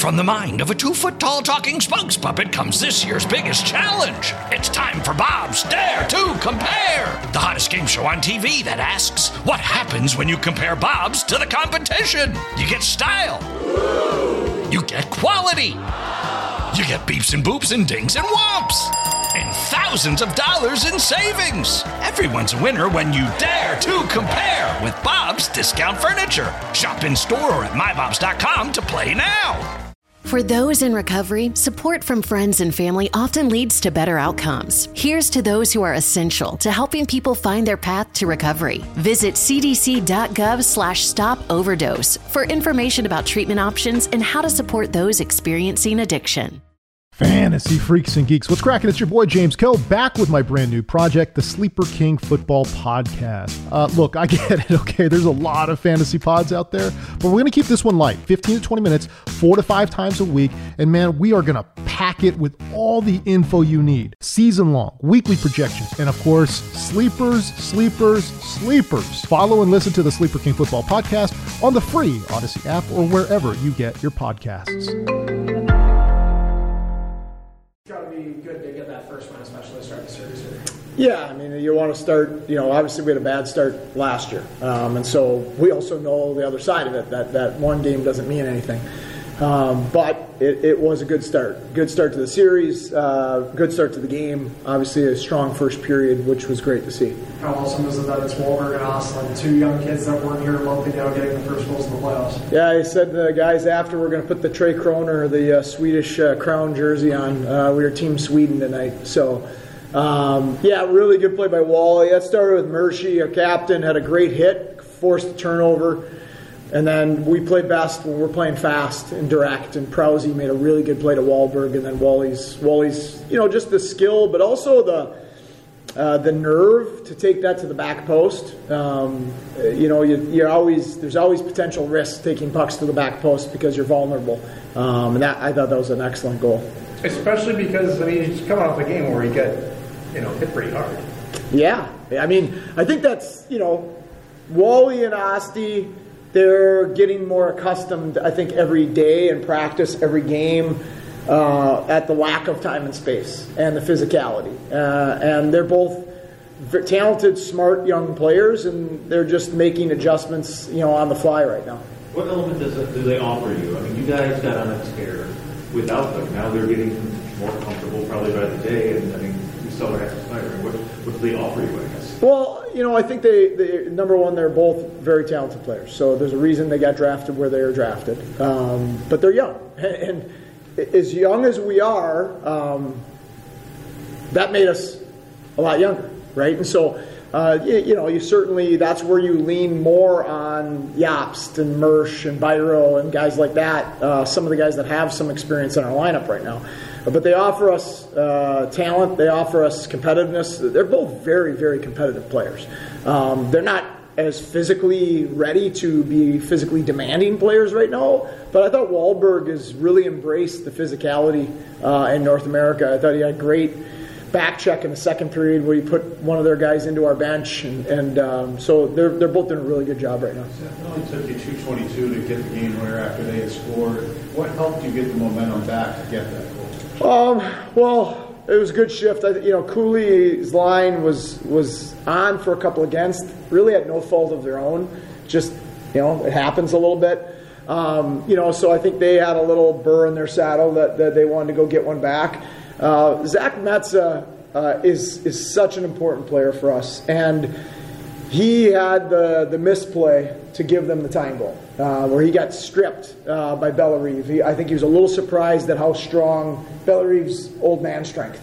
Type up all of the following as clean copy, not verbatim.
from the mind of a 2-foot-tall talking spokes puppet comes this year's biggest challenge. It's time for Bob's Dare to Compare, the hottest game show on TV that asks, what happens when you compare Bobs to the competition? You get style. You get quality. You get beeps and boops and dings and whomps. And thousands of dollars in savings. Everyone's a winner when you dare to compare with Bob's Discount Furniture. Shop in store or at mybobs.com to play now. For those in recovery, support from friends and family often leads to better outcomes. Here's to those who are essential to helping people find their path to recovery. Visit cdc.gov/stop-overdose for information about treatment options and how to support those experiencing addiction. Fantasy freaks and geeks, what's cracking? It's your boy James Kell back with my brand new project, the Sleeper King Football Podcast. Look, I get it, okay? There's a lot of fantasy pods out there, but we're going to keep this one light, 15 to 20 minutes, 4 to 5 times a week, and man, we are going to pack it with all the info you need. Season-long, weekly projections, and of course, sleepers. Follow and listen to the Sleeper King Football Podcast on the free Odyssey app or wherever you get your podcasts. Good to get that first one, especially start the series here. Yeah, I mean, you want to start, obviously we had a bad start last year. And so we also know the other side of it, that one game doesn't mean anything. But it was a good start. Good start to the series, good start to the game. Obviously a strong first period, which was great to see. How awesome is it that it's Wahlberg and Ostlund, 2 young kids that weren't here a month ago getting the first goals in the playoffs? Yeah, I said to the guys after we're going to put the Tre Kroner, the Swedish crown jersey on. We were Team Sweden tonight. So, really good play by Wally. That started with Mershey, our captain, had a great hit, forced a turnover. And then we played best when we're playing fast and direct, and Prowsey made a really good play to Wahlberg, and then Wally's just the skill, but also the nerve to take that to the back post. There's always potential risk taking pucks to the back post because you're vulnerable. And I thought that was an excellent goal. Especially because he's coming off a game where he got hit pretty hard. Yeah, I mean I think that's Wally and Osti. They're getting more accustomed, I think, every day in practice, every game, at the lack of time and space and the physicality. And they're both talented, smart young players, and they're just making adjustments, on the fly right now. What element do they offer you? I mean, you guys got on a tear without them. Now they're getting more comfortable probably by the day, and we saw what happened tonight. What do they offer you, I guess? Well, I think they number one, they're both very talented players. So there's a reason they got drafted where they were drafted. But they're young. And as young as we are, that made us a lot younger, right? And so, you certainly, that's where you lean more on Jobst and Mersch and Byro and guys like that, some of the guys that have some experience in our lineup right now. But they offer us talent. They offer us competitiveness. They're both very, very competitive players. They're not as physically ready to be physically demanding players right now, but I thought Wahlberg has really embraced the physicality in North America. I thought he had a great back check in the second period where he put one of their guys into our bench, and so they're both doing a really good job right now. It only took you 2:22 to get the game winner after they had scored. What helped you get the momentum back to get that goal? Well, it was a good shift. Cooley's line was on for a couple against, really at no fault of their own. Just, it happens a little bit. So I think they had a little burr in their saddle that they wanted to go get one back. Zach Metza is such an important player for us, and he had the misplay to give them the tying goal, where he got stripped by Bellerive. I think he was a little surprised at how strong Bellerive's old man strength.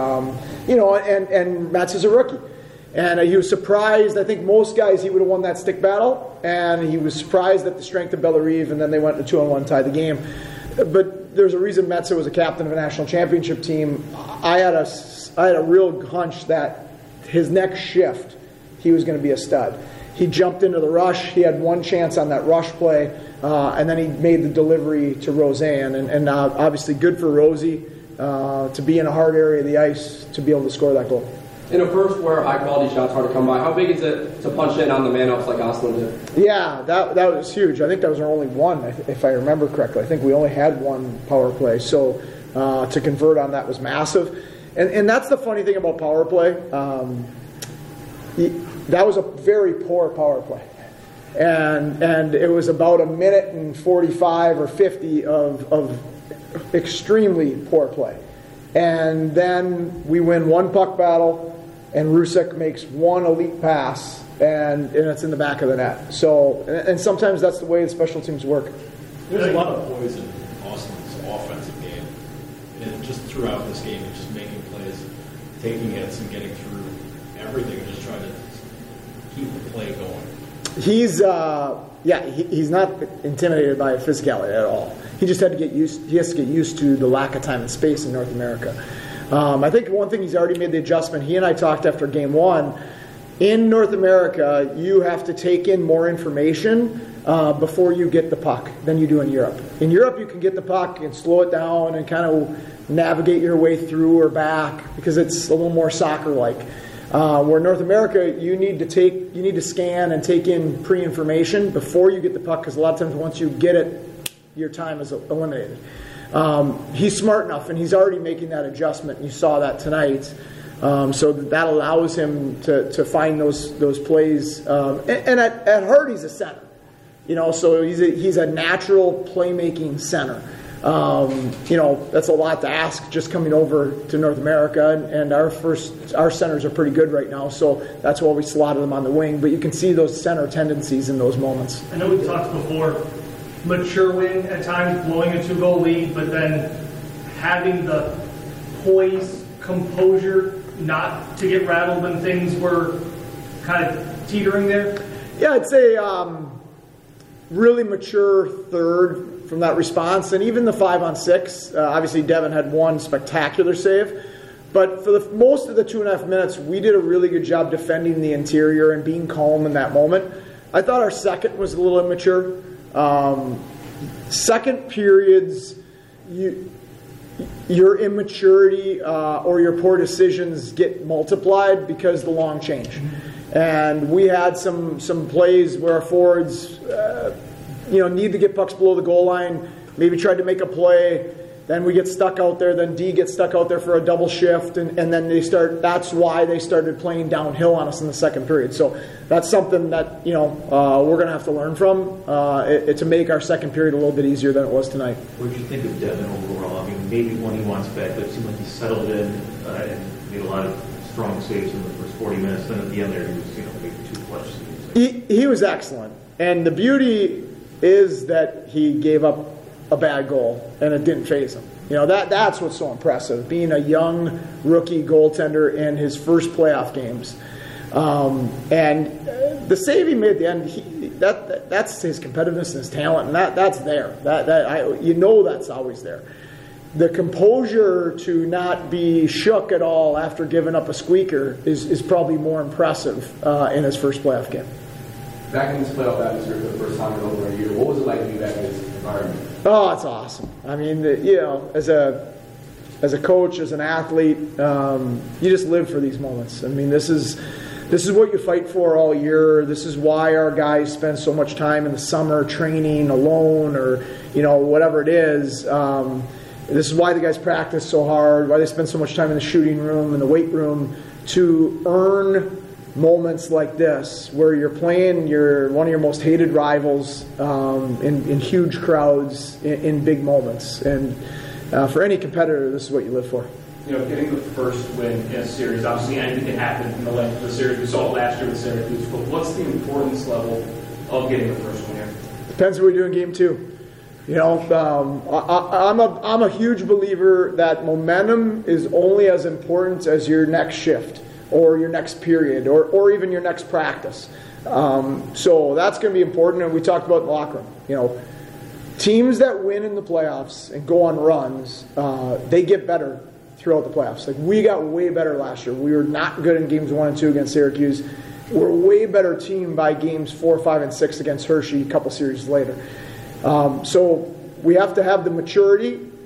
And Metz is a rookie. And he was surprised. I think most guys, he would have won that stick battle, and he was surprised at the strength of Bellerive, and then they went to 2-on-1, tied the game. But there's a reason Metza was a captain of a national championship team. I had a real hunch that his next shift, he was going to be a stud. He jumped into the rush. He had one chance on that rush play, and then he made the delivery to Roseanne. And obviously good for Rosie to be in a hard area of the ice to be able to score that goal. In a first where high-quality shots hard to come by, how big is it to punch in on the man-ups like Ostlund did? Yeah, that was huge. I think that was our only one, if I remember correctly. I think we only had one power play, so to convert on that was massive. And that's the funny thing about power play. That was a very poor power play. And it was about a minute and 45 or 50 of extremely poor play. And then we win one puck battle, and Rusek makes one elite pass, and it's in the back of the net. So, and sometimes that's the way the special teams work. There's a lot of poise in Ostlund's offensive game, and just throughout this game, just making plays, taking hits, and getting through everything, and just trying to keep the play going. He's not intimidated by physicality at all. He just had to get used. He has to get used to the lack of time and space in North America. I think one thing he's already made the adjustment. He and I talked after game one. In North America, you have to take in more information before you get the puck than you do in Europe. In Europe, you can get the puck and slow it down and kind of navigate your way through or back because it's a little more soccer-like. Where North America, you need to scan and take in pre-information before you get the puck because a lot of times once you get it, your time is eliminated. He's smart enough, and he's already making that adjustment. You saw that tonight, so that allows him to find those plays. And at heart, he's a center, so he's a natural playmaking center. That's a lot to ask just coming over to North America, and our centers are pretty good right now, so that's why we slotted them on the wing. But you can see those center tendencies in those moments. I know we talked before. Mature wing at times, blowing a 2-goal lead, but then having the poise, composure, not to get rattled when things were kind of teetering there? Yeah, I'd say really mature third from that response, and even the 5-on-6. Obviously, Devin had one spectacular save, but for most of the 2.5 minutes, we did a really good job defending the interior and being calm in that moment. I thought our second was a little immature. Second periods, your immaturity or your poor decisions get multiplied because the long change. And we had some plays where our forwards, need to get pucks below the goal line, maybe tried to make a play, then we get stuck out there, then D gets stuck out there for a double shift, and then that's why they started playing downhill on us in the second period. So that's something that, we're going to have to learn from to make our second period a little bit easier than it was tonight. What did you think of Devin overall? I mean, maybe when he wants back, but it seemed like he settled in and made a lot of strong saves in the first 40 minutes. Then at the end there, he was, maybe too clutch. He was excellent. And the beauty is that he gave up a bad goal, and it didn't faze him. That's what's so impressive, being a young rookie goaltender in his first playoff games. And the save he made at the end, that's his competitiveness and his talent, and that's there. That's always there. The composure to not be shook at all after giving up a squeaker is probably more impressive in his first playoff game. Back in this playoff atmosphere for the first time in over a year, what was it like to be back in this environment? Oh, it's awesome. I mean, as a coach, as an athlete, you just live for these moments. I mean, this is what you fight for all year. This is why our guys spend so much time in the summer training alone, or whatever it is. This is why the guys practice so hard. Why they spend so much time in the shooting room and the weight room to earn moments like this, where you're playing one of your most hated rivals in huge crowds in big moments. And for any competitor, this is what you live for. Getting the first win in a series, obviously anything can happen in the length of the series. We saw it last year with Syracuse. But what's the importance level of getting the first win here? Depends what we do in game two. I'm a huge believer that momentum is only as important as your next shift, or your next period, or even your next practice. So that's going to be important, and we talked about in the locker room. Teams that win in the playoffs and go on runs, they get better throughout the playoffs. Like, we got way better last year. We were not good in games 1 and 2 against Syracuse. We're a way better team by games 4, 5, and 6 against Hershey a couple series later. So we have to have the maturity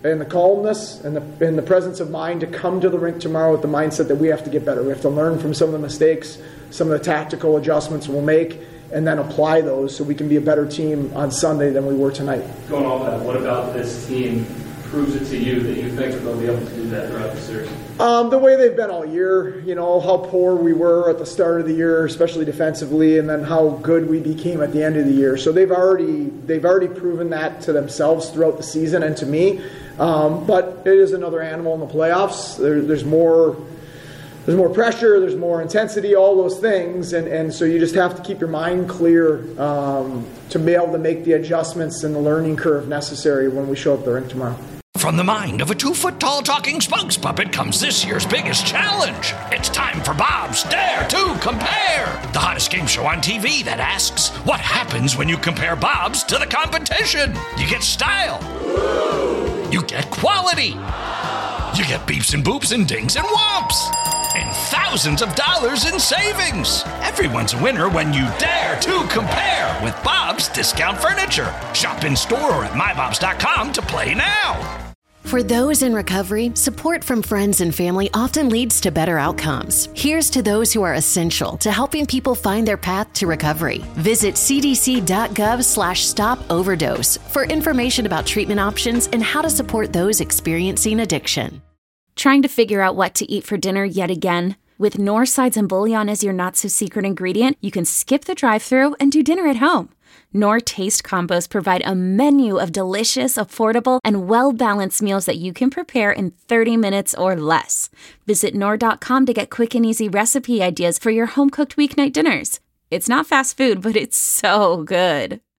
and the calmness and the presence of mind to come to the rink tomorrow with the mindset that we have to get better. We have to learn from some of the mistakes, some of the tactical adjustments we'll make, and then apply those so we can be a better team on Sunday than we were tonight. Going off that, what about this team proves it to you that you think they'll be able to do that throughout the series? The way they've been all year, how poor we were at the start of the year, especially defensively, and then how good we became at the end of the year. So they've already proven that to themselves throughout the season and to me. But it is another animal in the playoffs. There's more pressure, there's more intensity, all those things, and so you just have to keep your mind clear to be able to make the adjustments and the learning curve necessary when we show up at the rink tomorrow. From the mind of a 2-foot-tall talking spokes puppet comes this year's biggest challenge. It's time for Bob's Dare to Compare, the hottest game show on TV that asks, what happens when you compare Bob's to the competition? You get style. You get quality. You get beeps and boops and dings and whomps. And thousands of dollars in savings. Everyone's a winner when you dare to compare with Bob's Discount Furniture. Shop in store or at mybobs.com to play now. For those in recovery, support from friends and family often leads to better outcomes. Here's to those who are essential to helping people find their path to recovery. Visit cdc.gov/stop-overdose for information about treatment options and how to support those experiencing addiction. Trying to figure out what to eat for dinner yet again? With Knorr sides and bouillon as your not-so-secret ingredient, you can skip the drive-thru and do dinner at home. Knorr Taste Combos provide a menu of delicious, affordable, and well-balanced meals that you can prepare in 30 minutes or less. Visit Knorr.com to get quick and easy recipe ideas for your home-cooked weeknight dinners. It's not fast food, but it's so good.